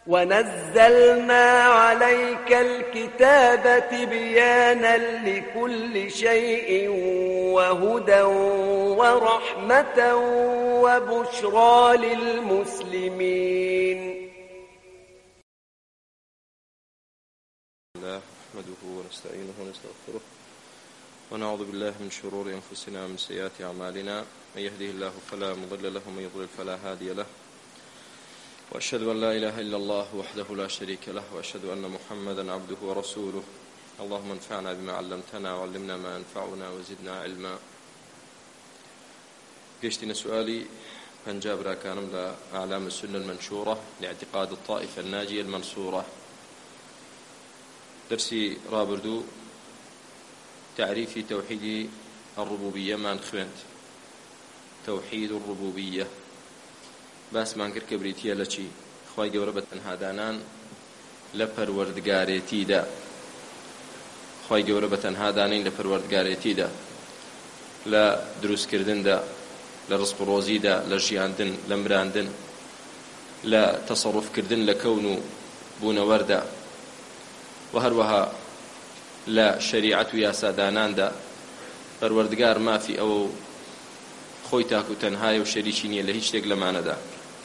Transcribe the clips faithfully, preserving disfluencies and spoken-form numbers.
ونزلنا عليك الكتاب تبيانا لكل شيء وهدى ورحمة وبشرى للمسلمين. الله نحمده ونستعينه ونستغفره ونعوذ بالله من شرور أنفسنا ومن سيئات أعمالنا، من يهده الله فلا مضل له ومن يضلل فلا هادي له، وأشهد أن لا إله إلا الله وحده لا شريك له، وأشهد أن محمدا عبده ورسوله. اللهم انفعنا بما علمتنا وعلمنا ما ينفعنا وزدنا علما. قشتنا سؤالي بنجاب راكانم لأعلام السنة المنشورة لاعتقاد الطائفة الناجية المنصورة. درسي رابردو تعريف توحيد الربوبية ما نخوانت توحيد الربوبية باس مان کرد کە بریتیە لە چی؟ خوای گەورە بە تەنهادانان لە پەروەردگارێتیدا، خوای گەورە بە تەنهادانین لە پەروەردگارێتیدا، لە دروستکردندا، لە ڕزق و ڕۆزیدا، لە ژیاندن، لە مراندن، لە تەسەڕوفکردن لە کەون و بوونەوەردا، و هەروەها لە شەریعەت و یاساداناندا. پەروەردگار مافی ئەوە خۆی تاک و تەنهایە و شەریکی نییە لە هیچ شتێک لەمانەدا.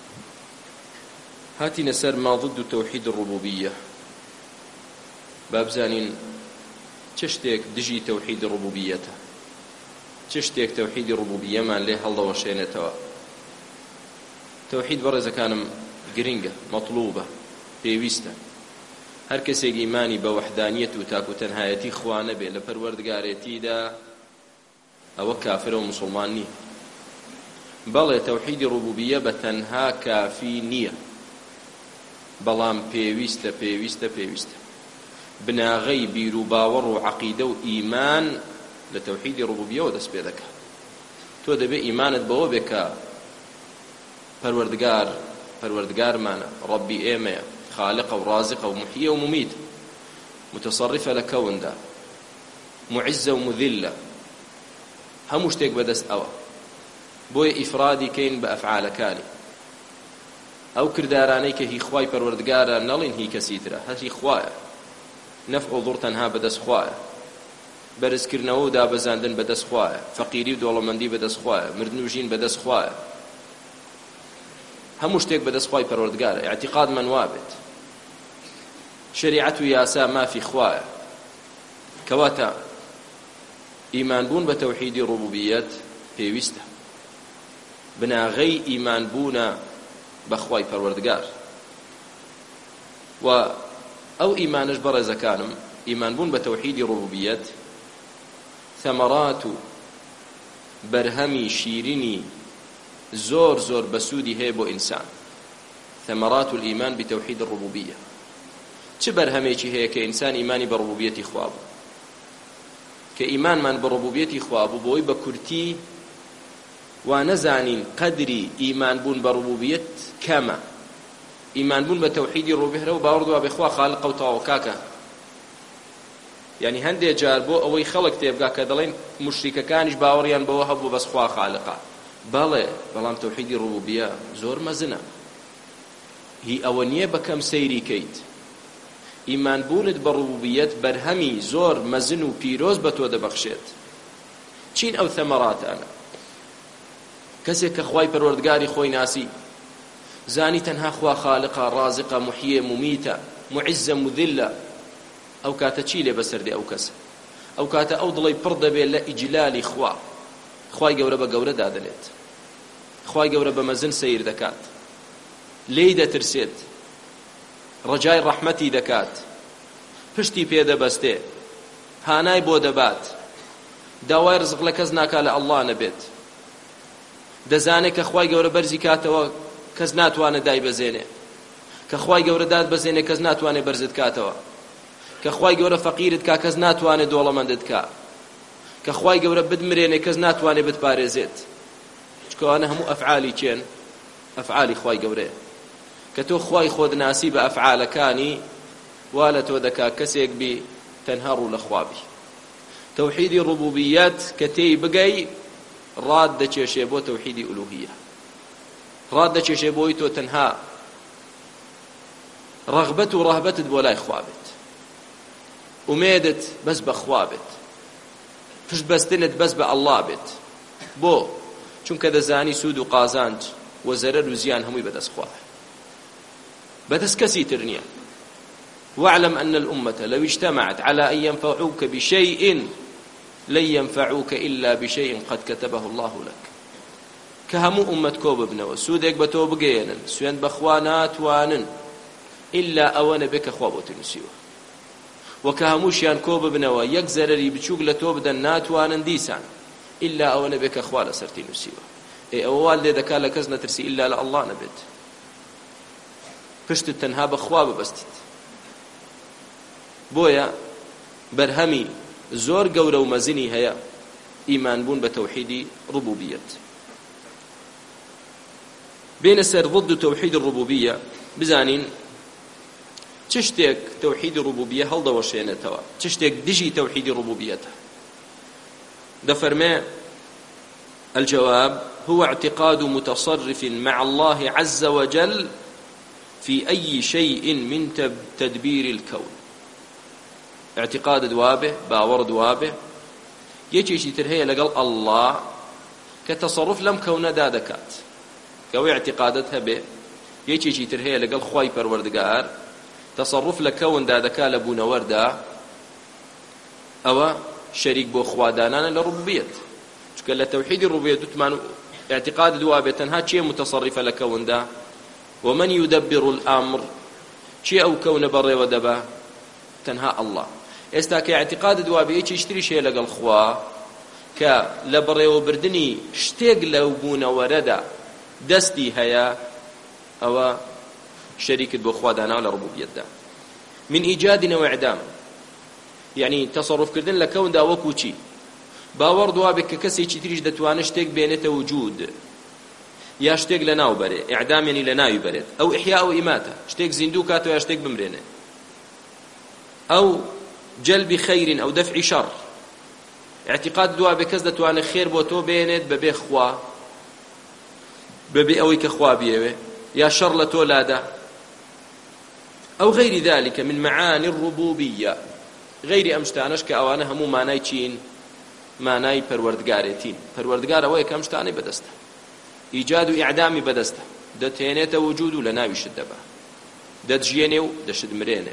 هاتینە سەر ما ضد توحید الربوبیە، با بزانین چ شتێک دژی تەوحید الربوبیەتە، چ شتێک تەوحیدی ڕبوبیەمان لێ هەڵدەوەشێنێتەوە. تەوحید بەڕێزەکانم گرنگە، مەطلوبە، پێویستە. هەر کەسێک ئیمانی بە وەحدانیەت و تاک و تەنهایەتی خوا نەبێ لە پەروەردگارێتیدا، ئەوە کافرە و موسڵمان نییە. بەڵێ تەوحیدی ڕبوبیە بە تەنها کافی نییە، بەڵام پێویستە پێویستە پێویستە بناغەی بیر و باوەڕ و عەقیدە و ئیمان لە تەوحیدی ڕبوبیەوە دەست پێ دەکات. تۆ دەبێ ئیمانت بەوە بێ کە پەروەردگار پەروەردگارمانە، ڕەبی ئێمەیە، خالقە و رازقە و محیە و ممیت، متەصەڕیفە لە کەوندا، معیزە و مذلە، هەموو شتێک بەدەست ئەوە. بۆیە ئیفرادی کەین بە ئەفعالەکانی، ئەو کردارانەی کە هی خوای پەروەردگارە نەڵێن هی کەسی ترە، هەتی خوایە. نەفع و ضوڕ تەنها بەدەست خوایە، بەرزکردنەوە و دابەزاندن بەدەست خوایە، فەقیری و دەوڵەمەندی بەدەست خوایە، مردن و ژین بەدەست خوایە، هەموو شتێک بەدەست خوای پەروەردگارە. ئیعتیقادمان وابێت شەریعەت و یاسا مافی خوایە. کەواتە ئیمانبوون بە تەوحیدی ڕبوبیەت پێویستە، بناغەی ئیمانبوونە بە خوای پەروەردگار. و ئەو ئیمانش بەڕێزەکانم، ئیمانبوون بە تەوحیدی ڕبوبیەت ثەمەرات و بەرهەمی شیرینی زۆر زۆر بەسوودی هەیە بۆ ئینسان. ثەمەرات الئیمان بتەوحید الربوبیە. چ بەرهەمێکی هەیە کە ئینسان ئیمانی بە ڕبوبیەتی خوا بوو، کە ئیمانمان بە ڕبوبیەتی خوا بوو، بۆی بە کورتی وا نەزانین قەدری ئیمانبوون بە ڕبوبیەت کەمە. ئیمانبوون بە تەوحیدی ڕبوبیەت و باوەڕ بێ خوا خالقە و تاوەکاکە. یعنی هەندێک جار بۆ ئەوەی خەڵک تێبگا کە دەڵێن موشریکەکانیش باوەڕیان بەوە هەبوو بەس خوا خالقە. بەڵێ، بەڵام تەوحیدی ڕبوبیە زۆر مەزنە. هی ئەوە نییە بەکەم سەیری کەیت. ئیمانبوونت بە ڕبوبیەت بەرهەمی زۆر مەزن و پیرۆز بە تۆ دەبەخشێت. چین ئەو ثەمەراتانە؟ کەسێک کە خوای پەروەردگاری خۆی ناسی، زانی تەنها خوا خالقە، رازقە، محیە، ممیتە، معیزە، مذلە، ئەو کاتە چی لێ بەسەردێ ئەو کەسە؟ ئەو کاتە ئەو دڵی پڕ دەبێت لە ئیجلالی خوا. خوای گەورە بە گەورە دادنێت، خوای گەورە بە مەزن سیر دەکات، لێی دەترسێت، ڕەجای ڕەحمەتی دەکات، پشتی پێدەبەستێ، هانای بۆ دەبات، داوای ڕزق لە کەس ناکا لە ئەڵڵا نەبێت، دەزانێت کە خوای گەورە بەرزی کاتەوە کەس ناتوانێت دای بەزێنێ، کە خوای گەورە داد بەزێنێ کەس ناتوانێت بەرزت کاتەوە، کە خوای گەورە فەقیرت کا کەس ناتوانێت دۆڵەمەندت کا، کە خوای گەورە بدمرێنێ کەس ناتوانێت بتپارێزێت. چکەوانە هەموو ئەفعالی چێن؟ ئەفعالی خوای گەورەیە. کە تۆ خوای خۆت ناسی بە ئەفعالەکانی، وا لە تۆ دەکا کەسێک بی تەنها ڕوو لە خوا بی. تەوحیدی ڕبوبیەت کە تێی بگەی، ڕاد دەچێشێ بۆ تەوحیدی ئولوهیە، ڕاد دەچێشێ بۆی تۆ تەنها ڕەغبەت و ڕەهبەتت بۆ لای خوا بێت، ئومێدت بەس بە خوا بێت، پشت بەستنت بەس بە ئەڵڵا بێت. بۆ چونکە دەزانی سوود و قازانج و زەرەر و زیان هەمووی بەدەست خوایە، بەدەست کەسی تر نییە. واعلم أن الأمة لو اجتمعت على أن ينفعوك بشيء لن ينفعوك إلا بشيء قد كتبه الله لك. كهمو أمة كوب ابنوا سودك بتو بقينا سوين بخوانات وانن إلا أوان بك خوابوت نسيوه، وكهموش يان كوب ابنوا يكزرري بتشوق لتوب دنات وانن ديسان إلا أوان بك خوال سرتي نسيوه. إيه أول لذا كان لكزنا ترسي إلا لله نبت پشت تنها بخواب بستت. بۆیە بەرهەمی زۆر گەورە و مەزنی هەیە ئیمان بوون بە تەوحیدی ڕوبوبیەت. بێنە سەر ضد تەوحید الڕوبوبیە، بزانین چ شتێک تەوحیدی ڕوبوبیە هەڵدەوەشێنێتەوە، چ شتێک دژی تەوحیدی ڕوبوبیەتە. دەفەرمێ الجواب هو اعتقاد متصرف مع الله عز وجل في أي شيء من تدبير الكون. اعتقاد دوابه باور دوابه یەکێکی تر هەیە لەگەڵ ئەڵڵا کە تەسەڕف لەم کەونەدا دەکات، کەوەی اعتقادت هەبێ. یەکێکی تر هەیە لەگەڵ خوای پەروەردگار تەسەڕف لە کەوندا دەکات لە بوونەوەردا، ئەوە شەریک بۆ خوادانانە لە ڕوبوبیەت. چونکە لە تەوحیدی ڕوبوبیەت دوتمان اعتقاد دوابێ تەنها چیە متەسەڕفە لە کەوندا، ومن يدبر الأمر چی ئەو کەونە بەڕێوە دەبا، تەنها ئەڵڵا. ئێستا کە اعتقاد دوابێ یەکی شتریش هەیە لەگەڵ خوا کە لە بەڕێوەبردنی شتێک لەو بوونەوەرەدا دەستی هەیە، ئەوە شەریکت بۆ خوادانا لە ڕوبوبیەتدا. من ئیجاد وإعدام، یعنی تەسەڕفکردن لە کەوندا وەکو چی؟ باوەڕ دوابێت کە کەسێکی تریش دەتوانێت شتێک بێنێتە وجود، یا شتێک لە ناو بەرێ، ئیعدام یعنی لە ناوی بەرێت، ئەو ئیحیا و ئیماتە، شتێک زیندوو کاتەوە یا شتێک بمرێنێ، ئەو جلب خير أو دفع شر. اعتقاد دوا بكز دتوان خير بو تو بينت ببي خوا ببي أوي كخوا بيوي يا شر لتو لادا أو غير ذلك من معاني الربوبية، غير أمشتانش كأوانها مو معناي چين معناي پروردگارتين. پروردگار أوي كأمشتاني بدسته، إيجاد وإعدام بدسته، دتينيت وجود لناوي شدبه، دتجينيو دشد مرينه،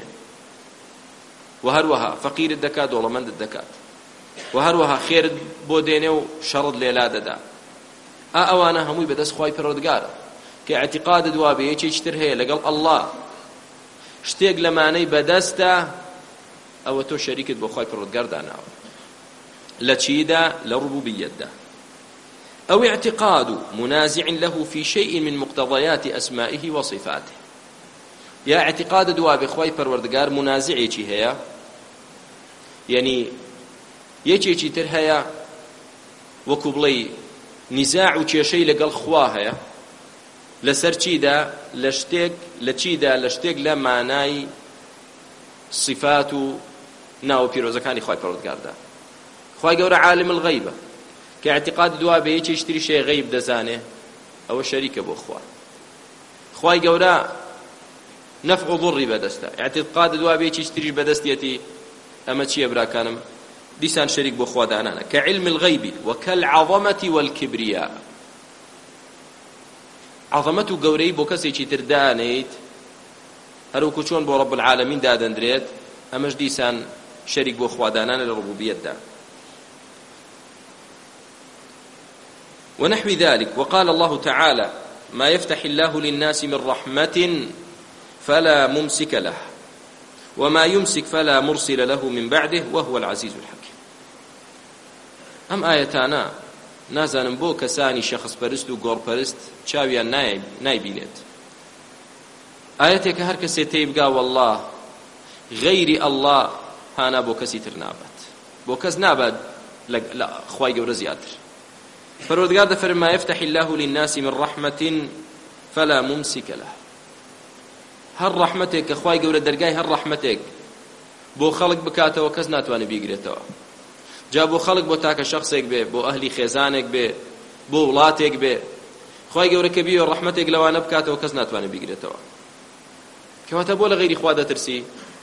وهروها فقير الدكات وڵەمەند الدكات، وهروها خير بۆ دێنێ و شەڕت لێلا دەدا. ئا ئەوانە هەمووی بەدەست خوای پەروەردگارە کە اعتقاد دوابێ یەکێکی تر هەیە لەگەڵ ئەڵڵا شتێک لەمانەی بەدەستە، ئەوە تۆ شەریکت بۆ خوای پەروەردگار داناوە لە چیدا؟ لە ڕوبوبیەتدا. أو اعتقاد منازع له في شيء من مقتضيات أسمائه وصفاته، یا اعتقاد دوابێ خوای پەروەردگار منازعێکی هەیە، یعنی یەکێکی تر هەیە وەکو بڵێ نیزاع و کێشەی لەگەڵ خوا هەیە لەسەر چیدا؟ لە شتێک لە چیدا؟ لە شتێک لە مانای صفات و ناو پیرۆزەکانی خوای پەروەردگاردا. خوای گەورە عالم الغەیبە کە اعتقاد دوابێ یەکێکی تریش هەیە غەیب دەزانێ، ئەوە شەریکە بۆ خوا. خوای گەورە نفع ضری بەدەستە، اعتقاد دوابێ یەکێکی تریش بەدەستیەتی، ئەمە چییە براکانم؟ دیسان شەریک بۆ خوادانانە کە علم الغەیب وەکەالعەظەمەة والکبریاء. عەظەمەت و گەورەی بۆ کەسێکی تر دانێیت هەروەکو چۆن بۆ ڕەب العالەمین دادەندرێت، ئەمەش دیسان شەریک بۆ خوادانانە لە ڕوبوبیەتدا. ونحو ذلك. وقال الله تعالى ما يفتح الله للناس من رحمة فلا ممسك له وما يمسك فلا مرسل له من بعده وهو العزيز الحكيم. ئەم ئاەتانە نازانم بۆ کەسانی شەخص پەرست و گۆڕپەرست چاویان نایبینێت. ئاەتێکە هەر کەسێ تێی بگا والله غەیری ئەڵڵا هانا بۆ کەسی تر نابێت، بۆ کەس نابێت لە خوای گەورە زیاتر. پەروەردگار دەفەرمێ ما يفتح الله للناس من رحمة فلا ممسك له. هەر ڕەحمەتێک کە خوای گەورە دەرگای هەر ڕەحمەتێک بۆ خەڵک بکاتەوە کەس ناتوانێت بیگرێتەوە. جا بۆ خەڵک بۆ تاکە شەخصێک بێ، بۆ ئەهلی خێزانێک بێ، بۆ وڵاتێک بێ، خوای گەورە کە بیوە ڕەحمەتێک لەوانە بکاتەوە کەس ناتوانێت بیگرێتەوە. کەواتە بۆ لە غەیری خوا دەترسی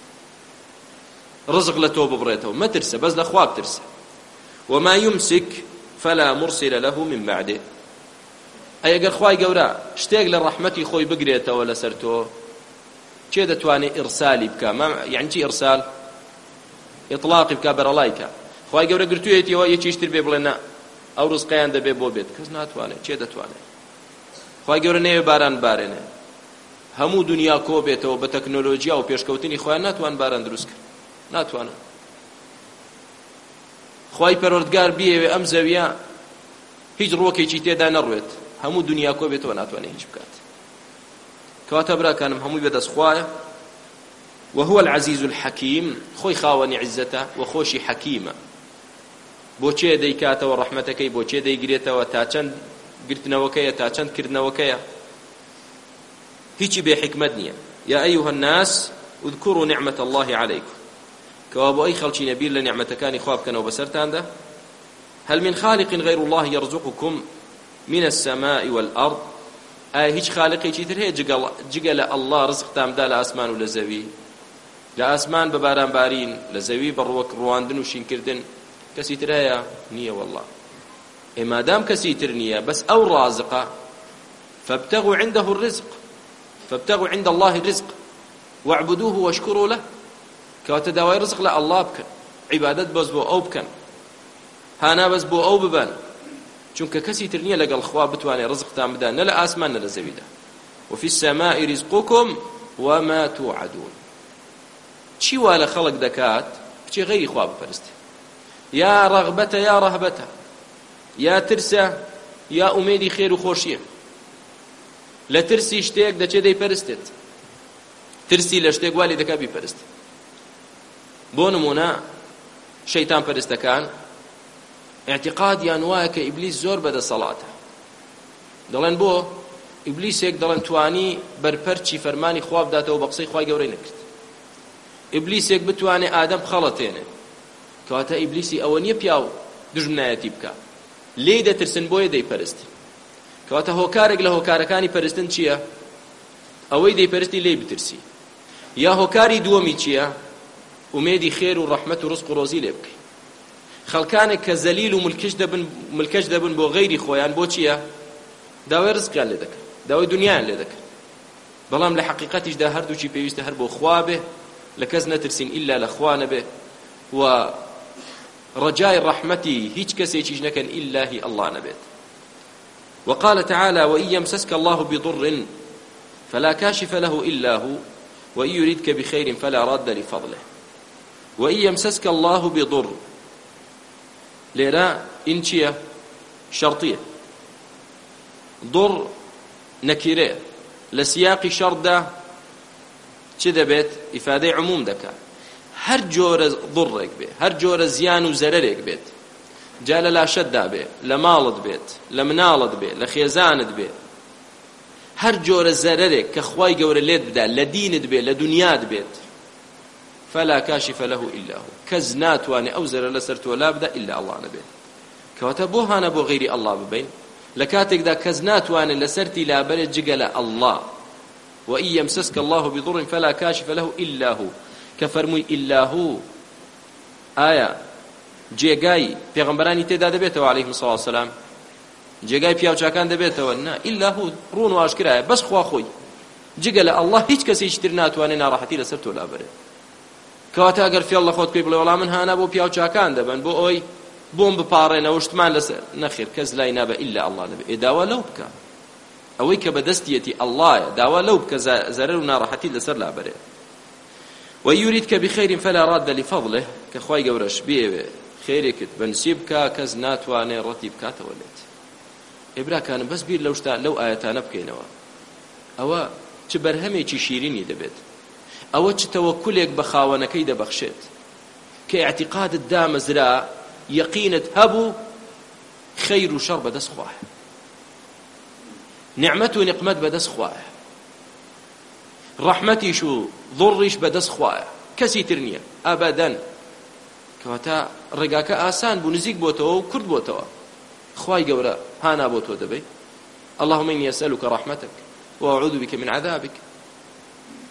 ڕزق لە تۆ ببڕێتەوە مەترسە بەس لە خوا بترسە وما يمسك فلا مرسل له من بعده ئەی ئەگەر خوای گەورە شتێک لە ڕەحمەتی خۆی بگرێتەوە لەسەر تۆ چێ دەتوانێت ئیرسالی بکە یعنی چی ئیرسال ئیطلاقی بکە بەرەڵای کە خوای گەورە گرتوویەتیەوە یەکیشتر بێ بڵێ نا ئەو ڕزقیان دەبێ بۆ بێت کەس ناتوانێت چێ دەتوانێت خوای گەورە نەوێ باران بارێنێ هەموو دنیا کۆ بێتەوە بە تەکنۆلۆژیا و پێشکەوتنی خۆیان ناتوان باران دروست کرد ناتوانن خوای پەروەردگار بیەوێ ئەم زەویە هیچ ڕۆکێکی تێدا نەڕوێت هەموو دنیا کۆ بێتەوە ناتوانێت هیچ بکات کەواتە براکانم هەمووی بەدەست خوایە وهو العزيز الحكيم خوي خاوني عزته وخوشي حكيمه بۆچێ دەیکاتەوە ڕەحمەتەکەی بۆچێ دەیگرێتەوە تا چەند گرتنەوەکەیە تا چەند کردنەوەکەیە هیچی بێ حکمت نییە یا ئەیها الناس اذكروا نعمة الله عليكم کەوا بۆ ئەی خەڵکی نەبیر لە نعمەتەکانی خوا بکەنەوە بەسەرتاندا هل من خالق غير الله يرزقكم من السماء والأرض ئایا هیچ خالقێکی تر هەیە جگە لە ئەڵڵا ڕزقتاندا لە ئاسمان و لە زەوی لە ئاسمان بە بارانبارین لە زەوی بە ڕواندن و شینکردن کەسی تر هەیە نییە وەڵڵا ئێمادام کەسی تر نییە بەس ئەو ڕازقە فابتغوا عنده الرزق فابتغوا عند الله الرزق واعبدوه واشكروا له کەواتە داوای ڕزق لە ئەڵڵا بکەن عیبادەت بەس بۆ ئەو بکەن هانا بەس بۆ ئەو ببەن چونکە کەسی تر نییە لەگەڵ خوا بتوانێت ڕزقتان بدا نە لە ئاسمان نە لە زەویدا وفي السماء رزقكم وما توعدون چی وا لە خەڵک دەکات بچێ غەیری خوا بپەرستێ یا ڕەغبەتە یا ڕەهبەتە یا ترسە یا ئومێدی خێر و خۆشیە لە ترسی شتێک دەچێ دەیپەرستێت ترسی لە شتێک وا لێ دەکا بیپەرستێت بۆ نمونە شەیتان پەرستەکان اعتقادیان وایە کە ئیبلیس زۆر بەدەسەڵاتە دەڵێن بۆ ئیبلیسێک دەڵێن توانی بەرپەرچی فەرمانی خوا بداتەوە بە قسەی خوای گەورەی نەکرد ئیبلیسێک بتوانێ ئادەم خەڵەتێنێ کەواتە ئیبلیسی ئەوە نییە پیاو دژمنایەتی بکە لێی دەترسن بۆیە دەیپەرستی کەواتە هۆکارێک لە هۆکارەکانی پەرستن چییە ئەوەی دەیپەرستی لێی بترسی یا هۆکاری دووەمی چییە ئومێدی خێر و ڕەحمەت و ڕزق و ڕۆزی لێ بکەی خەڵکانێک کە زەلیل و ملکش دەبن ملکەش دەبن بۆ غەیری خۆیان بۆ چییە داوای ڕزقیان لێ دەکەن داوای دنیایان لێ دەکەن بەڵام لە حەقیقەتیشدا هەردووچی پێویستە هەر بۆ خوا بێ لە کەس نەترسین ئیلا لە خوا نەبێ و ڕەجای ڕەحمەتی هیچ کەسێکیش نەکەن ئیلاهی ئەڵڵا نەبێت وقال تعالى وإن يمسسك الله بضر فلا كاشف له إلا هو وإن يردك بخير فلا راد لفضله وإن يمسسك الله بضر لێرە ئین چییە شەرطیە ضر نەکیرەیە لە سیاقی شەڕدا چ دەبێت ئیفادەی عموم دەکات هەر جۆرە ضڕێک بێ هەر جۆرە زیان و زەرەرێک بێت جا لە لاشەتدا بێ لە ماڵت بێت لە مناڵت بێ لە خێزانت بێ هەر جۆرە زەرەرێک کە خوای گەورە لێت بدا لە دینت بێ لە دنیات بێت فلا كاشف له إلا هو كز ناتواني أو زر لسر تولا بدا إلا الله نبي كواتا بو هانا بو غيري الله ببين لكاتك دا كز ناتواني لسرتي لا بل جقل الله وإن يمسسك الله بضر فلا كاشف له إلا هو كفرمي إلا هو آية جيغاي پیغمبرانی تێدا دەبێتەوە عليه الصلاة والسلام جێگای پیاوچاکان دەبێتەوە نا إلا هو ڕوون و ئاشکرایە بەس خوا خۆی جگە لە الله هیچ کەسێکی تر ناتوانێت ناڕەحەتی لەسەر تۆ لابرێت کەواتە ئەگەر فێڵ لە خۆت پێی بڵێ وەڵام من هانا بۆ پیاوچاکان دەبن بۆ ئەوی بۆم بپاڕێنەوە شتمان لەسەر نەخێر کەس لای نابە ئیلا الله نەبێ ئێ داوا لەو بکە ئەوەی کە بەدەستیەتی ئەڵڵایە داوا لەو بکە زەرەر و ناڕەحەتی لەسەر لابرێت ويريدك بخير فلا راد لفضله كخواي گەورەش بێوێ خێرێکت بەنسیب بکە کەس ناتوانێ ڕەتی بکاتەوە لێت ئێبراکانم بەس بیر لەو شتا لەو ئاەتانە بکەینەوە ئەوە چ بەرهەمێکی شیرینی دەبێت ئەوە چ تەوەکولێک بە خاوەنەکەی دەبەخشێت کە ئیعتیقادت دامەزرا یەقینت هەبوو خەیر و شەڕ بەدەست خوایە نعمەت و نقمەت بەدەست خوایە ڕەحمەتیش و ضڕیش بەدەست خوایە کەسی تر نییە ئەبەدەن کەواتە ڕێگاکە ئاسان بوو نزیک بۆتەوە و کورد بۆتەوە خوای گەورە هانا بۆ تۆ دەبێت اللهم إني أسألك رحمتك وأعوذ بك من عذابك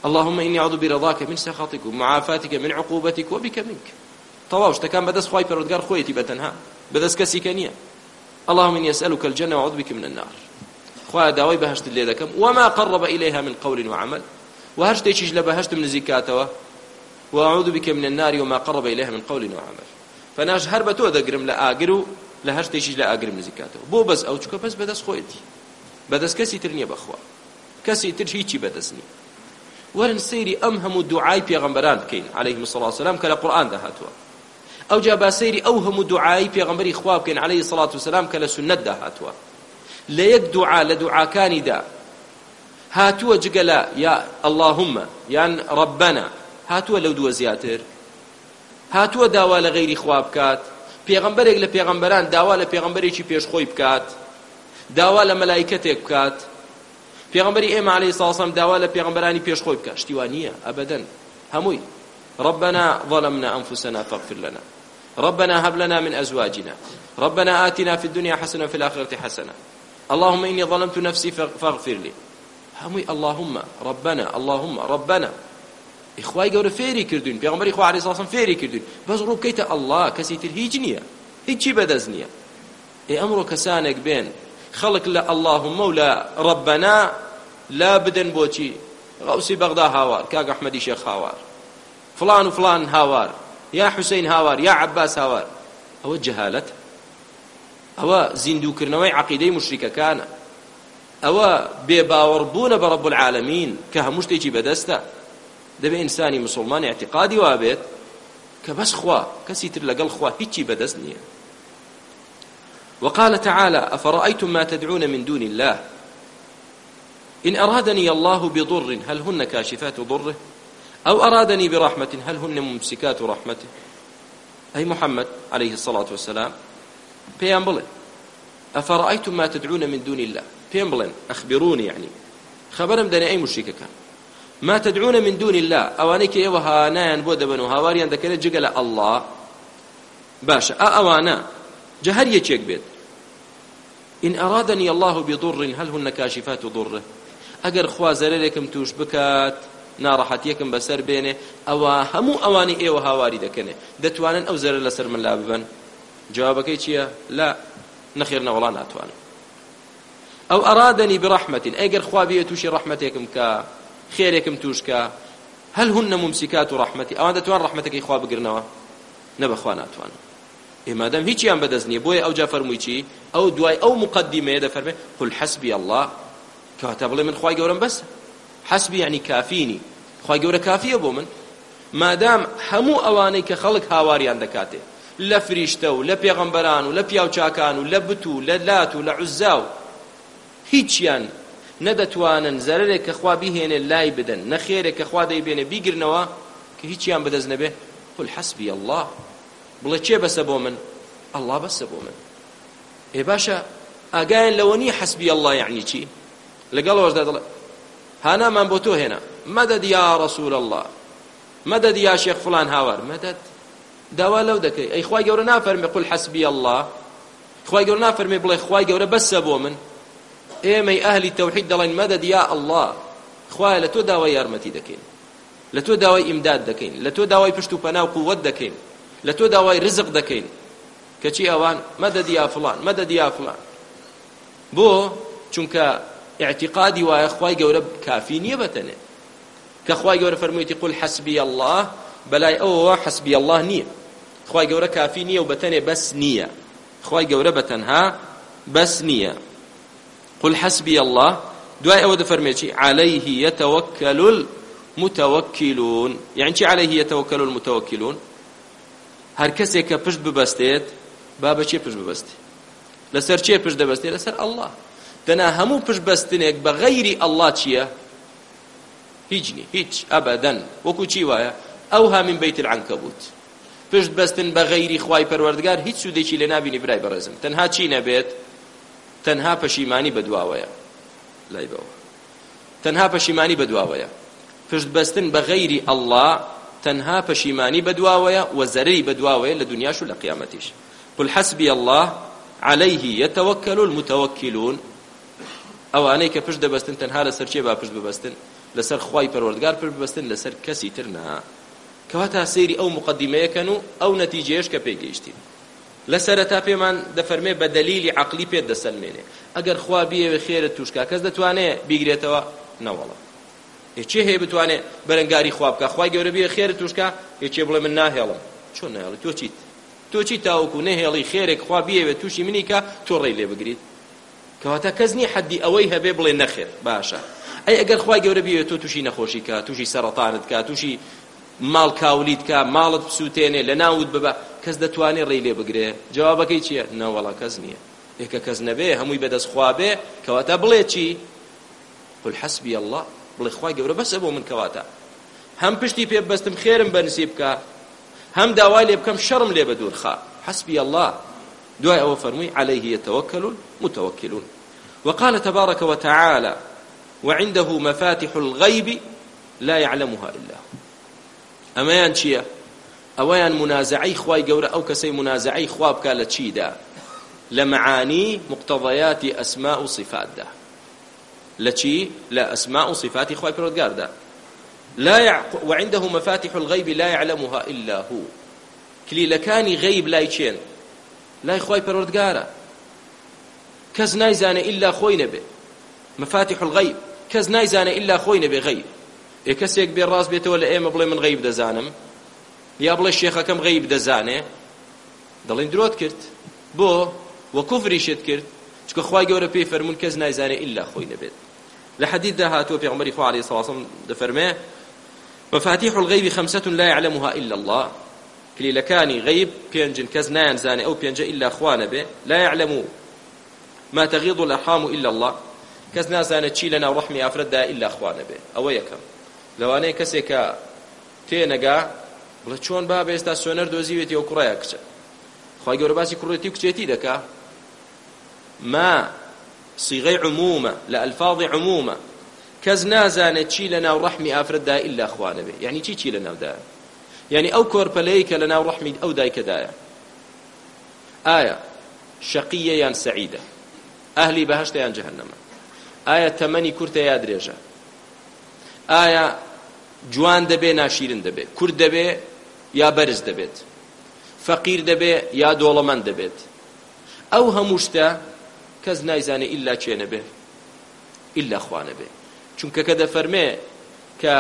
اللهم إني أعوذ برضاك من سخطك ومعافاتك من عقوبتك وبك منك. تواوش تكان بدس خواي پروردگار خويتي بتنها بدس كسي كنيا. اللهم إني أسألك الجنة وأعوذ بك من النار. خوا داوي بهشت اللي ذكم وما قرب إليها من قول وعمل وهشت يشج لبهشت من زكاته وأعوذ بك من النار وما قرب إليها من قول وعمل. فناش هربتو دقرم لآقرو لهشت يشج لآقرم من زكاته بو بس أو چكو بس بدس خويتي بدس كسي ترنيا بخوا كسي ترشيتي بدسني ورن سيري أمهم الدعاء بيغمبران بكين عليه الصلاة والسلام كلا قرآن ده هاتوا أو جابا سيري أوهم الدعاء بيغمبري خواب بكين عليه الصلاة والسلام كلا سنة ده هاتوا لا يك دعاء لدعاء كان دا هاتوا جقلا يا اللهم يا ربنا هاتوا لو دو زياتر هاتوا داوا لغير خواب كات بيغمبرك لبيغمبران داوا لبيغمبري چي بيش خوي بكات داوا لملائكتك بكات پیغمبری ئێمە عليه الصلاة والسلام داوا لە پیغمبرانی پێش خۆی بکە شتیوان نییە ئەبەدەن هەمووی ربنا ظلمنا أنفسنا فاغفر لنا ربنا هب لنا من أزواجنا ربنا آتنا في الدنيا حسنة وفي الآخرة حسنة اللهم إني ظلمت نفسي فاغفر لي هەمووی اللهم ربنا اللهم ربنا إخوای گەورە فێری کردوین پیغمبری خوا عليه الصلاة والسلام فێری کردوین بەس ڕوو بکەیتە الله کەسی تر هیچ نییە هیچی بەدەست نییە ئێ ئەمڕۆ کەسانێک بێن خلق لا اللهم ولا ربنا لا بدن بوشي غوسي بغداد هاوار كاك أحمدي شيخ هاوار فلان وفلان هاوار يا حسين هاوار يا عباس هاوار أو جهالة أو زندو كرنوي عقيدة مشركة كان أو بباوربون برب العالمين كهمشتي بدستا دبي إنساني مسلمان اعتقادي وابد كبس خوا كسيتر لقل خوا هيتشي بدسني. وقال تعالى أفرأيتم ما تدعون من دون الله إن أرادني الله بضر هل هن كاشفات ضره أو أرادني برحمة هل هن ممسكات رحمته أي محمد عليه الصلاة والسلام بيامبلن أفرأيتم ما تدعون من دون الله بيامبلن أخبروني يعني خبرم دني أي مشرك كان ما تدعون من دون الله أوانيك يوها نايان بود بنو هاواريان ذكرت جقل الله باشا أوانا جهر يتشيك بيت إن أرادني الله بضر هل هن كاشفات ضره أجر خوازر لكم توش بكات ناراحتيكم بسر بينه أو همو أواني إيه وهاواري دكنه دتوانا أو زر لسر من لاببن جوابك إيشيا لا نخيرنا ولا ناتوانا أو أرادني برحمة أجر خوابية توشي رحمتكم كا خيركم توش كا هل هن ممسكات رحمتي أو دتوان رحمتك إخواب قرنوا نبخوانا توان إما دام هيك يام بدزني بوي أو جافر مويشي أو دواي أو مقدمة دفرمه قل حسبي الله كاتب لي من خواي جورن بس حسبي يعني كافيني خواي جورا كافية بومن ما دام همو أواني كخلق هاواري عندكاته لا فريشتو لا بيغمبران ولا بياو شاكان ولا بتو لا لات ولا عزاو هيك يان ندتوانا زررك أخوا بيهن اللاي بدن نخيرك أخوا دي بين بيقرنوا كهيك يام بدزنا به قل حسبي الله بڵێ چێ بەسە بۆ من الله بەسە بۆ من ئێ باشە ئاگایان لەوە نییە حەسبی الله یعنی چی لەگەڵەوەشدا دەڵێ هانامان بۆ تۆ هێنا مەدەد یا ڕەسوول الله مەدەد یا شێخ فڵان هاوار مەدەد داوا لەو دەکەی ئەی خوای گەورە نافەرمێ قل حەسبی الله خوای گەورە نافەرمێ بڵێ خوای گەورە بەسە بۆ من ئێمەی ئەهلی تەوحید دەڵێن مەدەد یا الله خوایە لە تۆ داوای یارمەتی دەکەین لە تۆ داوای ئیمداد دەکەین لە تۆ داوای پشت و پەنا و قووەت دەکەین لە تۆ داوای رزق دەکەین کەچی ئەوان مەدەد یا فڵان مەدەد یا فڵان بۆ چونکە اعتقادی وایە خوای گەورە کافی نییە بەتەنێ کە خوای گەورە فەرموویەتی قل حەسبی الله بەلای ئەوەوە حەسبی الله نییە خوای گەورە کافی نییە و بەتەنێ بەس نییە خوای گەورە بەتەنها بەس نییە قل حەسبی الله دوای ئەوە دەفەرمێتی عليه يتوكل المتوكلون يعني چی عليه يتوكل المتوكلون هر کەسێک کە پشت ببەستێت با بە چێ پشت ببەستێ لەسەر چێ پشت دەبەستێ لەسەر الله دەنا هەموو پشت بەستنێک بە غەیری الله چییە هیچ نی هیچ ئەبەدەن وەکو چی وایە ئەوها من بەیت العنکەبوت پشت بەستن بە غەیری خوای پەروەردگار هیچ سوودێکی لێ نابینی برای بەڕێزم تەنها چی نەبێت تەنها پەشیمانی بەدواوەیە لای بەوە تەنها پەشیمانی بەدواوەیە پشت بەستن بە غەیری الله تنها پشیمانی بدواوية وزري بدواوية لدنياش ولا قيامتيش قل حسبي الله عليه يتوكل المتوكلون او انيك پشت دبستن تنها لسر چه با پشت ببستن لەسەر خوای پەروەردگار پێبەستن لەسەر کەسی تر نا. کەواتە سەیری ئەو مقدمەیەکەن و ئەو نەتیجەیەش کە پێگەیشتین لە سەرەتا پێمان دەفەرمێ بە دەلیلی عەقلی پێت دەسەلمێنێ ئەگەر خوا بیەوێ خێرت توشکا کەس دەتوانێت بیگرێتەوە نەوەڵە هیچی هەیە بتوانێت بەرەنگاری خوا بکە خوای گەورە بیە خێرت توشکا هیچی بڵێ من ناهێڵم چۆن ناهێڵی تۆ چیت تۆ چی تاوەکو نەهێڵی خێرێک خوا بیەوێ تووشی منی کە تۆ ڕێی لێ بگریت کەواتە کەس نییە حەدی ئەوەی هەبێ بڵێ نەخێر باشە ئەی ئەگەر خوای گەورە بیەوێ تۆ تووشی نەخۆشی کە تووشی سەرەتانت کە تووشی ماڵ کاولیت کە ماڵت بسووتێنێ لە ناوت ببە کەس دەتوانێت ڕێی لێ بگرێ جوابەکەی چییە نەوەڵا کەس نییە ئێکە کەس نەبێ هەمووی بەدەست خوا بێ کەواتە بڵێ چی قل حەسبی الله بڵێ خوای گەورە بەسە بۆ من کەواتە هەم پشتی پێ بەستم خێرم بەنسیب بکە هەم داوای لێ بکەم شەڕم لێ بە دوور خا حەسبی الله دوای ئەوە فەرمووی عليه يتوكل المتوكلون وقال تبارك وتعالى وعنده مفاتح الغيب لا يعلمها إلا هو ئەمەیان چییە ئەوەیان منازعەی خوای گەورە ئەو کەسەی منازعەی خوا بکا لە چیدا لە معانی مقتضیاتی ئەسماء و صفاتدا لە چی لە ئەسماء و صفاتی خوای پەروەردگاردا لا يع... وعنده مفاتح الغيب لا يعلمها إلا هو کلیلەکانی غەیب لای چێن لای خوای پەروەردگارە کەس نایزانێ ئیلا خۆی نەبێ مفاتح الغەیب کەس نایزانێ ئیلا خۆی نەبێ غەیب ئێ کەسێک بێ ڕاست بێتەوە لە ئێمە بڵێ من غەیب دەزانم یا بڵێ شێخەکەم غەیب دەزانێ دەڵێن درۆت کرد بۆ وە کوفریشت کرد چکە خوای گەورە پێی فەرموون کەس نایزانێ ئیلا خۆی نەبێت لە حەدیثدا هاتووە پێغەمبەری خوا عەلەیهی سەڵاتو وەسەلام دەفەرمێ مفاتيح الغيب خمسة لا يعلمها إلا الله كليلكاني غيب بينجن كز ناين زاني أو بينجن إلا أخوان به لا يعلم ما تغيض الأرحام إلا الله كز نازاني تشيلنا ورحمي أفرد إلا أخوان به أو يكم لو أنا كسيكا تينقا بلا چون بابا استا سونر دوزيوتي او كرايا كچ خوای گەورە باسی کوڕێتی و کچێتی دەکا ما صيغه عمومه لالفاظ عمومه کەس نازانێت چی لە ناو ڕەحمی ئافرەتدا ئیلا خوانە بێ یعنی چی چی لە ناودایە یعنی ئەو کۆرپەلەیە کە لە ناو ڕەحمی ئەو دایکەدایە ئایا شەقیە یان سەعیدە ئەهلی بەهەشتە یان جەهەنەمە ئایا تەمەنی کورتە یا درێژە ئایا جوان دەبێ ناشیرن دەبێت کورد دەبێ یا بەرز دەبێت فەقیر دەبێ یا دۆڵەمەند دەبێت ئەو هەموو شتە کەس نایزانێ ئیلا چێنە بێ ئیلا خوانە بێ چونکە کە دەفەرمێ کە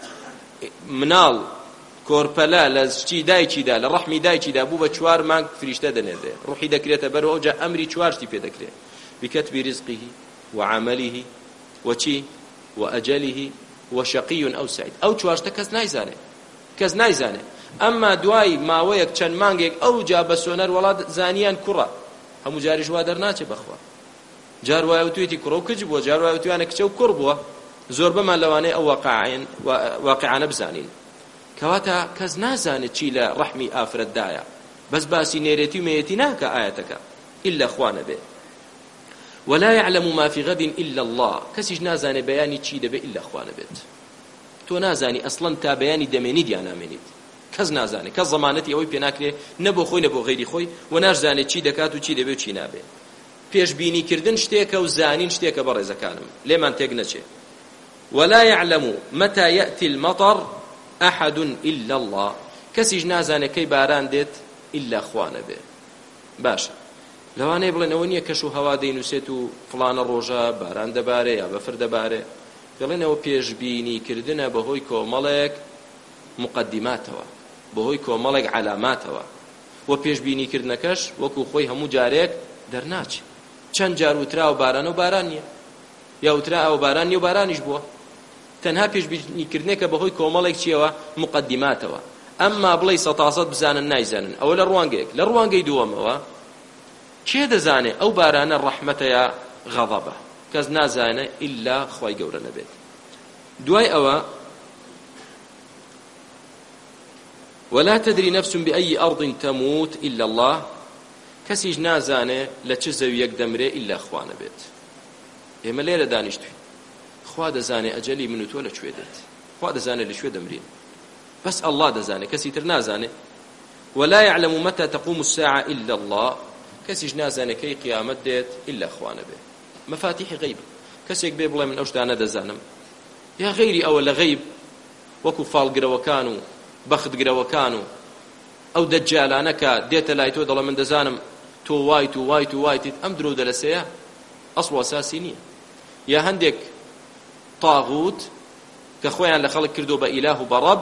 مناڵ کۆرپەلە لە شتی دایکیدا لە ڕەحمی دایکیدا بوو بە چوار مانگ فریشتە دەنێردێ ڕوحی دەکرێتە بەرەوە جا ئەمری چوار شتی پێ دەکرێت بکەتبی ڕزقیه وعمله وچی وأجله وشقي أو سعيد أو چوارشتە کەس نایزانێ کەس نایزانێ ئەمما دوای ماوەیەک چەند مانگێک ئەو جا بە سۆنەر وڵات زانیان کوڕە هەموو جاریش وا دەرناچێ بەخوا جار وایە وتوێتی کوڕە و کچ بووە جار وایە وتوانە کچە و کوڕ بووە زۆر بەمان لەوانەیە ئەو واقعانە بزانین کەواتە کەس نازانێت چی لە ڕەحمی ئافرەتدایە بەس باسی نێرێتی و مێیەتی ناکە ئاەتەکە ئیلا خوانە بێ ولا يعلم ما في غد إلا الله كسيش نازاني بياني چي دبي إلا خوانه بيت تو نازاني أصلا تا بياني دميني دي أنا منيد كز نازاني كز ضمانتي أوي بيناكري نبو خوي نبو غيري خوي وناش زاني چي دكاتو چي دبي وچي نابي پیش بینی کردن شتێکە و زانین شتێکە بەڕێزەکانم لێمان تێک نەچێ ولا يعلم متى يأتي المطر أحد إلا الله كسيش نازاني كي باران ديت إلا خوانه بي باشا لەوانەیە بڵێن ئەوە نییە کەش و هەوا دەینووسێت و فڵانە ڕۆژە باران دەبارێ یا بەفر دەبارێ دەڵێنەوە پێشبینیکردنە بەهۆی کۆمەڵێک مقدماتەوە بەهۆی کۆمەڵێک علاماتەوە و پێشبینیکردنەکەش وەکو خۆی هەموو جارێک دەرناچێت چەند جار وترا و بارانە و باران نییە یا وترا ئەو باران نیە و بارانیش بووە تەنها پێشبینیکردنێکە بەهۆی کۆمەڵێک چیەوە مقدماتەوە ئەمما بڵێ سەتاسەد بزانن نایزانن ئەوە لە ڕوانگەیەک لە ڕوانگەی دووەمەوە کێ دەزانێ ئەو بارانە ڕەحمەتە یا غەضەبە کەس نازانێ ئیلا خوای گەورە نەبێت دوای ئەوە ولا تدري نفس بأي أرض تموت إلا الله کەسیش نازانێ لە چ زەویەک دەمرێ ئیلا خوا نەبێت ئێمە لێرە دانیشتوین خوا دەزانێ ئەجەلی من و تۆ لەکوێ دێت خوا دەزانێ لەکوێ دەمرین بەس ئەڵڵا دەزانێ کەسی تر نازانێ ولا يعلم متى تقوم الساعة إلا الله کەسیش نازانێ کەی قیامەت دێت ئیلا خوا نەبێ مەفاتیحی غەیب کەسێک بێ بڵێ من ئەو شتانە دەزانم یا غیری ئەوە لە غەیب وەکو فاڵگرەوەکان و بەختگرەوەکان و ئەو دەجالانەکە دێتە لای تۆ دەڵێ من دەزانم تۆ وایت و وایت و وایتیت ئەم درۆ دەلەسەیە ئەسڵ و ئەساسی نییە. یا هەندێک تاغوت کە خۆیان لە خەڵک کردو بە ئیلاහ و بەڕەب،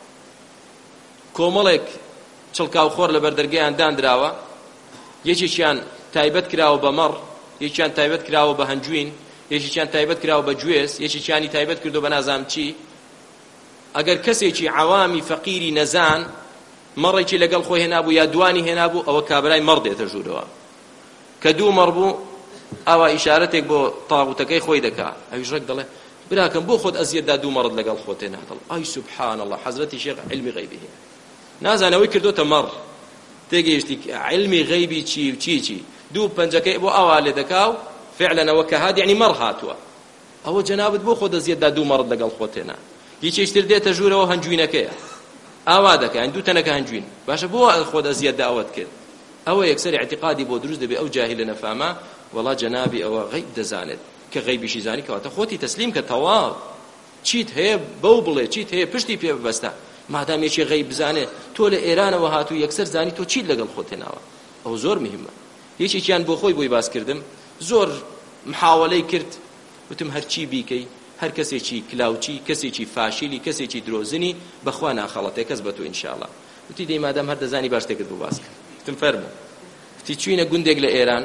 کۆمەڵێک چڵکاوخۆر لە بەردەرگایان دانراوە، یەکێکیان تایبەت کراوە بە مەڕ، یەکیان تایبەت کراوە بە هەنجوین، یەکێکیان تایبەت کراوە بە گوێز، یەکێکیانی تایبەت کردو بە نازام چی. ئەگەر کەسێکی عەوامی فەقیری نەزان مەڕێکی لەگەڵ خۆی هێنابوو یا دوانی هێنابوو، ئەوە کابرای مەڕ دێتە ژوورەوە. کە دوو مەڕ بوو ئەوە ئیشارەتێک بۆ تاغوتەکەی خۆی دەکا، ئەویش ڕێک دەڵێ براکەم بۆ خۆت ئەزیەتدا دوو مەڕت لەگەڵ خۆت هێنا. دڵ ئای سوبحان الله، حەزرەتی شێخ علمی غەیبی هەیە، نازانەوەی کردوتە مەڕ، تێگەیشتی علمی غەیبی چی چی چی دوو پەنجەکەی بۆ ئاوا لێ دەکا و فعلەن ئەوە کە هات یعنی مەڕ هاتووە. ئەوە جەنابەت بۆ خۆت ئەزیەتدا دوو مەڕت لەگەڵ خۆت هێنا. هیچیشتر دێتە ژوورەوە هەنجوینەکەیە ئاوا دەکەن دوو تەنەکە هەنجوین، باشە بۆ خۆت ئەزیەتدا ئەوەت کرد. ئەوە یەکسەر اعتقادی بۆ دروست دەبێ ئەو جاهلە نەفاما وەڵا جەنابی ئەوە غەیب دەزانێت کە غەیبیشی زانی کەواتە خۆتی تەسلیم کە تەواو چیت هەیە بەو بڵێ، چیت هەیە پشتی پێ ببەستە. مادام یەکێ غەیب بزانێ تۆ لە ئێرانەوە هاتوو یەکسەر زانی تۆ چیت لەگەڵ خۆت هێناوە، ئەو زۆر مهمە. یەکێکیان بۆ خۆی بۆی باس کردم، زۆر محاوەلەی کرد، وتم هەرچی بیکەی، هەر کەسێکی کلااوچی، کەسێکی فاشیلی، کەسێکی درۆزنی بەخوا ناخەڵەتێ کەس بە تۆ ئینشاءڵڵا. وتی دەی مادام هەر دەزانی باش تێکت بۆ باس کرد. وتم فەرموو. وتی چوینە گوندێک لە ئێران،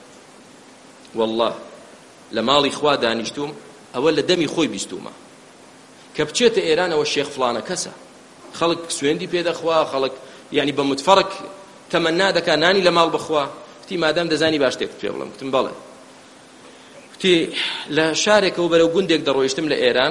والله لە ماڵی خوا دانیشتوم، ئەوە لە دەمی خۆی بیستومە کە بچێتە ئێران ئەوە شێخ فڵانە کەسە، خەڵک سوێندی پێدەخوا، خەڵک یعنی بە متفەرق تەمەنا دەکا نانی لە ماڵ بخوا. وتی مادام دەزانی باش تێکت پێ بڵێم. وتم بەڵێ. وتی لە شارێکەوە بەرەو گوندێک دەڕۆیشتم لە ئێران،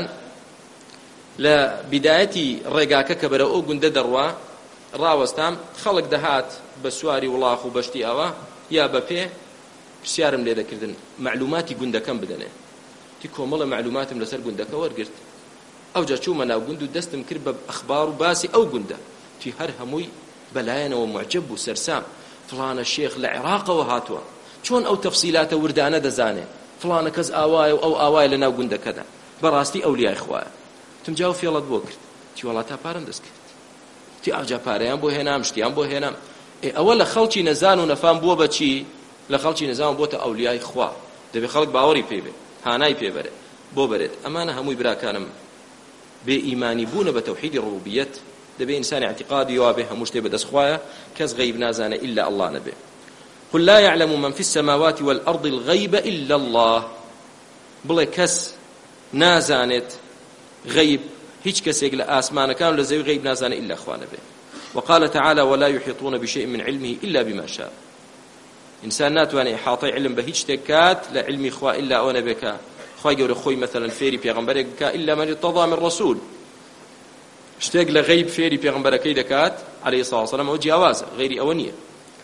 لە بیدایەتی ڕێگاکە کە بەرەو ئەو گوندە دەڕوا ڕاوەستام، خەڵک دەهات بە سواری وڵاخ و بەشتی ئەوە یا بە پێ، پرسیارم لێ دەکردن معلوماتی گوندەکەم بدەنێ. تی کۆمەڵە معلوماتم لەسەر گوندەکە وەرگرت. ئەوجا چوومە ناو گوند و دەستم کرد بە ئەخبار و باسی ئەو گوندە. تی هەر هەمووی بەلایەنەوە معجب بوو، سەرسام. فڵانە شێخ لە عێراقەوە هاتووە، چۆن ئەو تەفسیلاتە وردانە دەزانێ، فڵانە کەس ئاوایە و ئەو ئاوایە لە ناو گوندەکەدا، بەڕاستی ئەولیای خوایە. تم جاو فێڵت بۆ کرد. تی وەڵا تا پارەم دەست کرد. تی ئاجا پارەیان بۆ هێنام، شتیان بۆ هێنام. ئەوە لە خەڵکی نەزان و نەفام بووە بە چی؟ لە خەڵکی نەزان بۆتە ئەولیای خوا. دەبێ خەڵک باوەڕی پێ بێ، هانای پێ بەرێ بۆ بەرێت. ئەمانە هەمووی براکانم بێ ئیمانی بوونە بە تەوحیدی ڕوبوبیەت. دەبێ ئینسانی اعتقادی وا بێ هەموو شتێ بەدەست خوایە، کەس غەیب نازانە ئیلا ئەڵڵا نەبێ. قل لا يعلم من في السماوات والأرض الغيب إلا الله. بڵێ کەس نازانێت غەیب، هیچ کەسێک لە ئاسمانەکان و لە زەوی غەیب نازانێت ئیلا خوا نەبێ. وقال تعالى ولا يحيطون بشيء من علمه إلا بما شاء. إنسان ناتوانێ إحاطەی علم بە هیچ شتێک کات لە علمی خوا ئیلا ئەوە نەبێ کە خوای گەورە خۆی مەثەلەن فێری پێغەمبەرێک بکا ئیلا من ارتضى من رسول. شتێک لە غەیب فێری پێغەمبەرەکەی دەکات عليه الصلاة والسلام، ئەو جیاوازە، غەیری ئەوە نییە.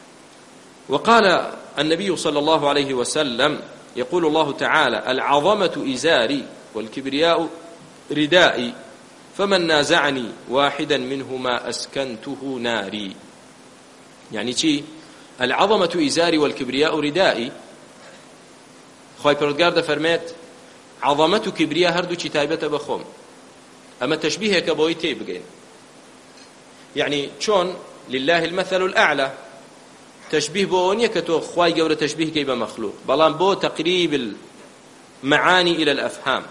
وقال النبي صلى الله عليه وسلم يقول الله تعالى العظمة إزاري والكبرياء ردائي فمن نازعني واحدا منهما أسكنته ناري. يعني چی؟ العظمة إزاري والكبرياء ردائي. خواهی پروردگار دەفەرمێت عظمت و کبریا هەردوو چی تایبەتە بەخۆم. ئەمە تەشبیهێکە بۆی تێ بگەین. يعني چۆن لله المثل الأعلى، تشبيه بۆ نییە کە تۆ خوای گەورە تشبیهکەی بە مەخلوق، بەڵام بۆ تقریب المعانی إلى الأفهام.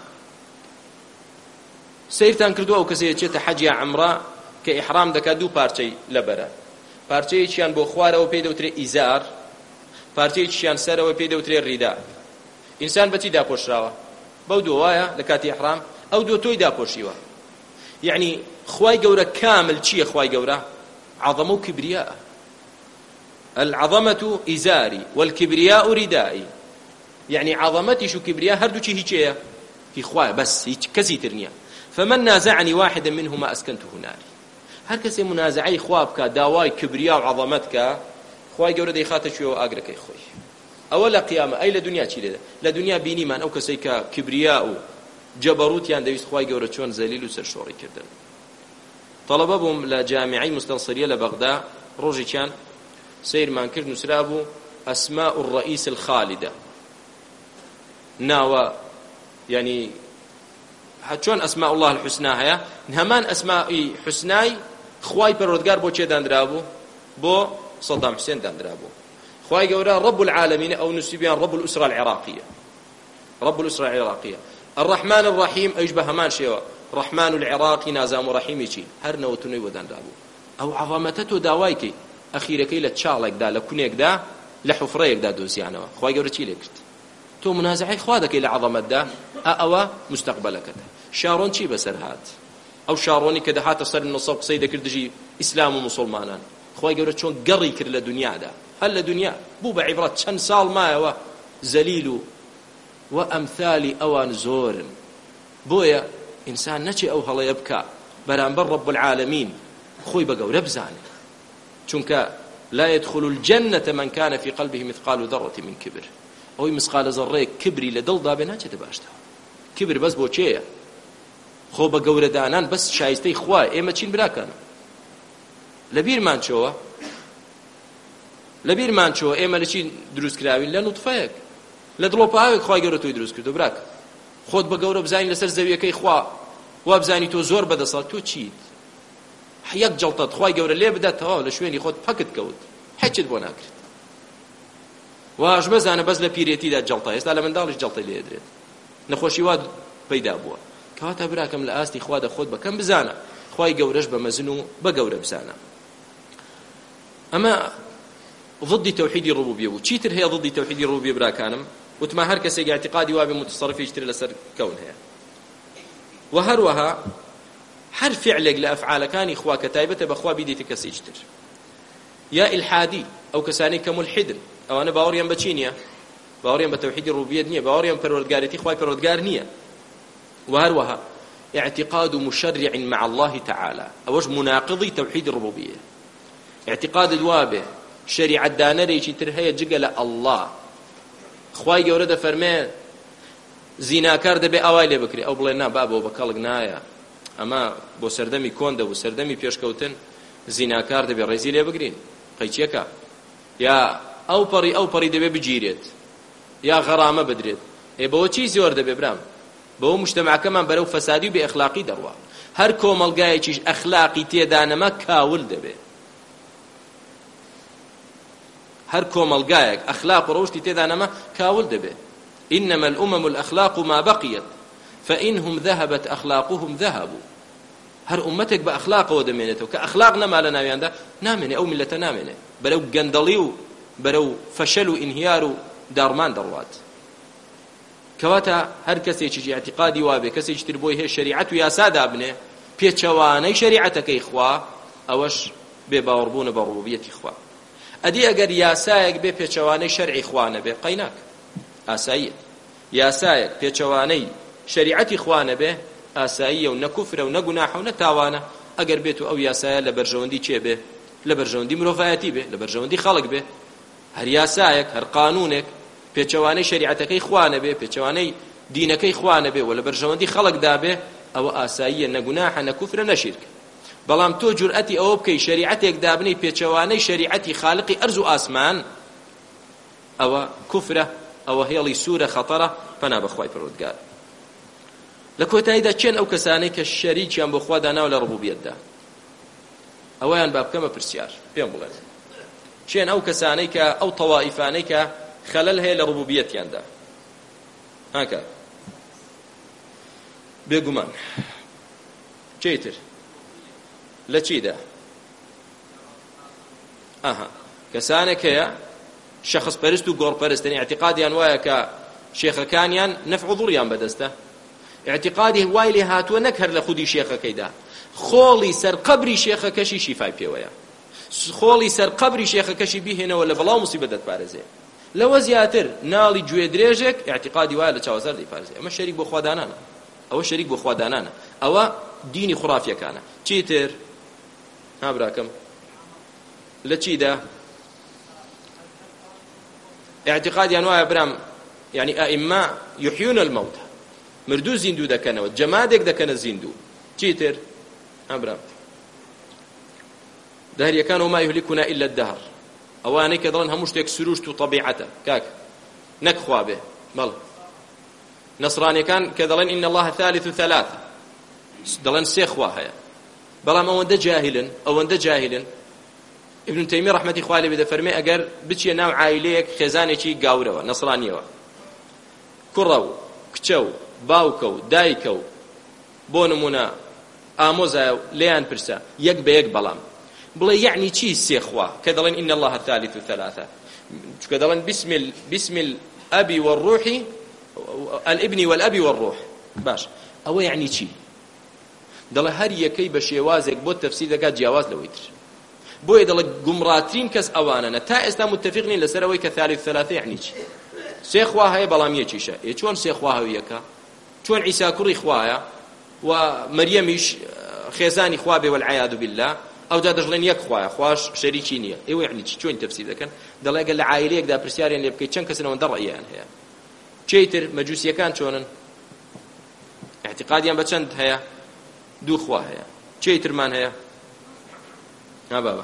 سیرتان کردووە ئەو کەسێک چێتە حەج یا عەمرە کە ئیحرام دەکات، دوو پارچەی لەبەرە، پارچەیەکیان بۆ خوارەوە پێی دەوترێت ئیزار، پارچەیەکیان سەرەوە پێی دەوترێت ڕیدا. ئینسان بەچی داپۆشراوە؟ بەو دوو وایە لە کاتی ئیحرام، ئەو دوو تۆی داپۆشیوە. یعنی خوای گەورە کامل چییە؟ خوای گەورە عەظەمە و کبریاء. العظمة إزاري والكبرياء ردائي. يعني عظمتي شو كبرياء هردو شي هيك في خوايا بس هيك كسي ترنيا. فمن نازعني واحدا منهما أسكنته ناري. هر كسي منازعي خوابك داواي كبرياء وعظمتك خواي جورا دي خاطر شو أجرك يا خوي. أولا قيامة أي لدنيا شيء لده لدنيا بيني من أو كسي كبرياء جبروت يعني ديس خواي جورا شون ذليل وسرشوري كردن. طلبهم لجامعي مستنصرية لبغداد روجي كان سير من كرد نسرابو أسماء الرئيس الخالدة، ناوى يعني چۆن ئەسماء الله الحوسنا هەیە هەمان ئەسمائی حوسنای خوای پەروەردگار بۆ چێ دانرابوو بۆ سەدام حوسێن دانرابوو خوای گەورە رب العالمین ئەو نووسیبیان رب الأسرة العراقية رب الأسرة العراقية الرحمن الرحيم ئەوش بە هەمان شێوە رحمن العراقي نازام و ڕەحیمی چی هەر نەوتنەوەی وەدانرابوو ئەو عەظەمەتە تۆ داوای کەی ئەخیرەکەی لە چاڵێکدا لە کونێکدا لە حوفرەیەکدا دۆزیانەوە خوای گەورە چی لێ کرد تۆ منازعەی خوا دەکەی لە عەظەمەتدا ئەوە مستەقبەلەکەتە شارۆن چی بەسەر هات ئەو شارۆنی کە دەهاتە سەر نەسەب قسەی دەکرد دژی ئیسلام و موسڵمانان خوای گەورە چۆن گەڕی کرد لە دنیادا هەر لە دنیا بوو بە عیبرەت چەند ساڵ مایەوە زەلیل و و ئەمثالی ئەوان زۆرن بۆیە ئینسان نەچێ ئەو هەڵەیە بکە بەرامبەر رب العالمین خۆی بە گەورە بزانێت چونکە لا يدخل الجنة من كان في قلبه مثقال ذرة من كبر ئەوەی مسقالە زەڕەیەک کبری لە دڵدا بێ ناچێتە باشتەوە کبر بەس بۆ چێیە خۆ بە گەورەدانان بەس شایستەی خوای ئێمە چین براکەن لە بیرمان چۆوە لە بیرمان چۆوە ئێمە لە چی دروست کراوین لە نوتفەیەک لە دڵۆپاوێک خوای گەورە تۆی دروست کردو براکە خۆت بە گەورە بزانین لەسەر زەویەکەی خوا وا بزانی تۆ زۆر بەدەسەڵ تۆ چیت یەک جەڵتەت خوای گەورە لێ بداتەوە لە شوێنی خۆت پەکت کەوت هیچت بۆ ناکرێت واش بزانە بەس لە پیرێتیدا جەڵتە ئێستا لە منداڵیش جەڵتەی لێ دێت نەخۆشی وا پەیدا بووە کەواتە براکەم لە ئاستی خوا دەخۆت بەکەم بزانە خوای گەورەش بە مەزن و بە گەورە بزانە ئەمە ضدی تەوحیدی ڕوبوبیە بوو چیتر هەیە ضدی تەوحیدی ڕوبوبیە براکانم وتما هەر کەسێک اعتقادی وابێ متصرفیشتر لەسەر کەون هەیە و هەروەها هەر فعلێک لە ئەفعالەکانی خوا کە تایبەتە بەخوا بیدێتە کەسێکتر یا ئیلحادی ئەو کەسانەی کە ملحدن ئەوانە باوەڕیان بە چی نییە باوەڕیان بە تەوحیدی ڕوبوبیەت نییە باوەڕیان پەروەردگارەتی خوای پەروەردگار نییە و هەروەها اعتقاد مشرع مع الله تعالى ئەوەش مناقضی توحید الربوبیە اعتقاد دوابێ شریعت دانەرێکی تر هەیە جگە لە الله خوای گەورە دەفەرمێ زیناکار دەبێ ئاوای لێ بکرێ ئەو بڵێ نا بابەوە بە کەڵک نایە ئەمە بۆ سەردەمی کۆن دەبوو سەردەمی پێشکەوتن زیناکار دەبێ ڕێزی لێ بگرین قەیچیەکە یا ئەو پەڕی ئەو پەڕی دەبێ بگیرێت یا غەرامە بدرێت ئێ بەوە چی زۆر دەبێ برام بەوە مجتەماعەکەمان بەرەو فەسادی و بێ ئەخلاقی دەڕوا هەر کۆمەڵگایەکیش ئەخلاقی تێدا نەما کاول دەبێ هەر کۆمەڵگایەک ئەخلاق و ڕەوشتی تێدا نەما کاول دەبێ إنما الأمم الأخلاق ما بقيت فإنهم ذهبت أخلاقهم ذهبوا هر أمتك بأخلاق ودمينته كأخلاق نما لنا ياندا نامنه أو ملة نامنه بلو جندليو بلو فشلوا انهياروا دارمان دروات كواتا هر كسي يجي اعتقادي وابه كسي يجتر بوي هي شريعة يا سادة ابنه بيتشواني شريعتك إخوا أوش بباوربون بربوبية إخوا أدي أجر يا سايق بيتشواني شرع إخوانا بقيناك ئاساییە یاسایەک پێچەوانەی شەریعەتی خوانە بێ ئاساییە و نەکوفرە و نەگوناحە و نەتاوانە ئەگەر بێت و ئەو یاسایە لە بەرژەوەندی چێ بێ لە بەرژەوەندی مرۆڤایەتی بێ لە بەرژەوەندی خەڵک بێ هەر یاسایەک هەر قانونێک پێچەوانەی شەریعەتەکەی خوانە بێ پێچەوانەی دینەکەی خوانە بێ و لە بەرژەوەندی خەڵکدا بێ ئەوە ئاساییە نەگوناحە نەکوفرە نەشیرکە بەڵام تۆ جورئەتی ئەوە بکەی شەریعەتێک دابنەی پێچەوانەی شەریعەتی خالقی ئەرز و ئاسمان ئەوە کوفرە ئەوە هێڵی سوورە خەتەرە پەنا بەخوای پەروەردگار لە کۆتاییدا چێن ئەو کەسانەی کە شەریکیان بۆ خوا داناوە لە ڕبوبیەتدا ئەوەیان با بکەمە پرسیار پێم بڵێن چێن ئەو کەسانەی کە ئەو تەوائیفانەی کە خەلەل هەیە لە ڕبوبیەتیاندا هاکە بێگومان چیتر لە چیدا ئاها کەسانێک هەیە شخص پەرست و گۆڕپەرستنی اعتقادیان وایە کە شێخەکانیان نەفع و ضوڕیان بەدەستە اعتقادی وای لێ هاتووە نەک هەر لە خودی شێخەکەیدا خۆڵی سەر قەبری شێخەکەشی شیفای پێوەیە خۆڵی سەر قەبری شێخەکەشی بیهێنەوە لە بەڵاو موسیبەت دەتپارێزێ لەوە زیاتر ناڵی گوێ درێژێک اعتقادی وایە لە چاوەزەر دەیپارێزێ ئەمە شەریک بۆ خوادانانە ئەوە شەریک بۆ خوادانانە ئەوە دینی خوڕافیەکانە چیتر ها براکەم لە چیدا اعتقادیان وایە برام يعني ئائمە يحيون الموتى مردوو زیندوو دەکەنەوە جەمادێک دەکەنە زیندوو چیتر ئەبرام داهریەکان وما يهلكنا إلا الدهر ئەوانەی کە دەڵێن هەموو شتێک سروشت و طەبیعەتە کاک نەک خوا بێ بەڵێ نصرانيكان كدلين إن الله ثالث ثلاثة دلين سيخ واهيا بەڵام ئەوەندە جاهلن ئەوەندە جاهلن ابن تەیمیە ڕەحمەتی خوا لێ بێ دەفەرمێ ئەگەر بچیە ناو عایلەیەک خێزانێکی گاورەوە نەسڕانیەوە کوڕە و کچە و باوکە و دایکە و بۆ نمونە ئامۆزایە و لێیان پرسە یەک بە یەک بەڵام بڵێ یعنی چی سێخوا کە دەڵێن ئین الله ثالث ثلاثة چونکە دەڵێن بسم ال... بسم الأبي والروح الابن والأبي والروح باش ئەوە یعنی چی دەڵێ هەر یەکەی بە شێوازێک بۆ تەفسیر دەکات جیاواز لەوەی تر بۆیە دەڵێ گومڕاترین کەس ئەوانەنە تا ئێستا متفق نین لەسەر ئەوەی کە ثالث ثلاثة یعنی چی سێ خوا هەیە بەڵام یەکیشە ئێ چۆن سێ خوا هەیە یەکە چۆن عیسا کوڕی خوایە و مەریەمیش خێزانی خوا بێ والعیاذ بالله ئەو دا دەژڵێن یەک خوایە خواش شەریکی نییە ئێوە یعنی چی چۆن تەفسیر دەکەن دەڵێ ئەگەر لە عایلەیەکدا پرسیاریان لێ بکەیت چەند کەسن ئەوەندە ڕەئیان هەیە چێتر مەجووسیەکان چۆنن اعتقادیان بە چەند هەیە دوو خوا هەیە چێترمان هەیە ها بابا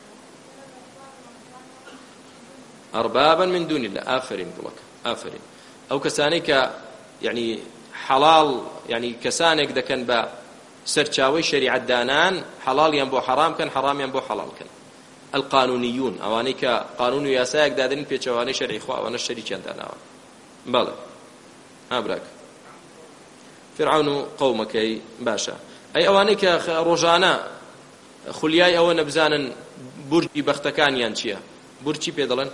أربابا من دون الله آفرين بڵک آفرين ئەو کەسانەی کە یعنی حەڵاڵ یعنی کەسانێک دەکەن بە سەرچاوەی شەریعەتدانان حەڵاڵیان بۆ حەرام کەن حەرامیان بۆ حەڵاڵ کەن القانونیون ئەوانەی کە قانون و یاسایەک دادن پێچەوانەی شەرعی خوا ئەوانە شەریکیان داناوە بەڵێ ها براک فرعون و قەومەکەی باشە ئەی ئەوانەی کە ڕۆژانە خولیای ئەوە نەبزانن بورجی بەختەکانیان چییە بورچی پێ دەڵێن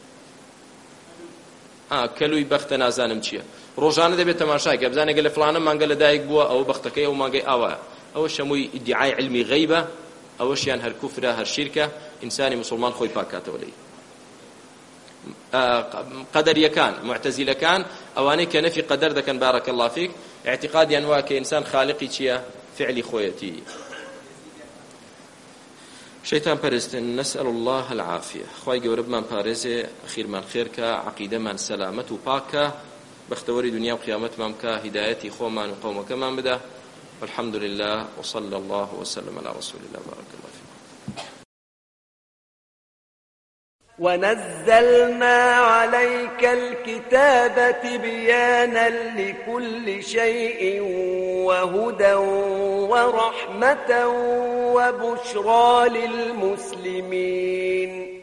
ئا کەلووی بەختە نازانم چییە ڕۆژانە دەبێت تەماشای کە بزانێک لە فلانە مانگە لەدایک بووە ئەوە بەختەکەی ئەو مانگەی ئاوایە ئەوە شەمووی ئیدعای علمی غەیبە ئەوەشیان هەر کوفرە هەر شیرکە ئینسانی مسلمان خۆی پاکاتەوە لێی قەدەریەکان معتەزیلەکان ئەوانەی کە نەفی قەدەر دەکەن بارەکە الله فیک اعتقادیان وایە کە ئینسان خالقی چییە فعلی خۆیەتی شەیتان پەرستن نسأل الله العافية خوای گەورە بمان پارێزێ خیرمان خێرکە عەقیدەمان سەلامەت و پاکە بەختەوەری دنیا و قیامەتمان بکە هیدایەتی خۆمان و قەومەکەمان بدە والحمد لله وصلى الله وسلم على رسول الله بارك الله فيكم ونزلنا عليك الكتاب تبيانا لكل شيء وهدى ورحمة وبشرى للمسلمين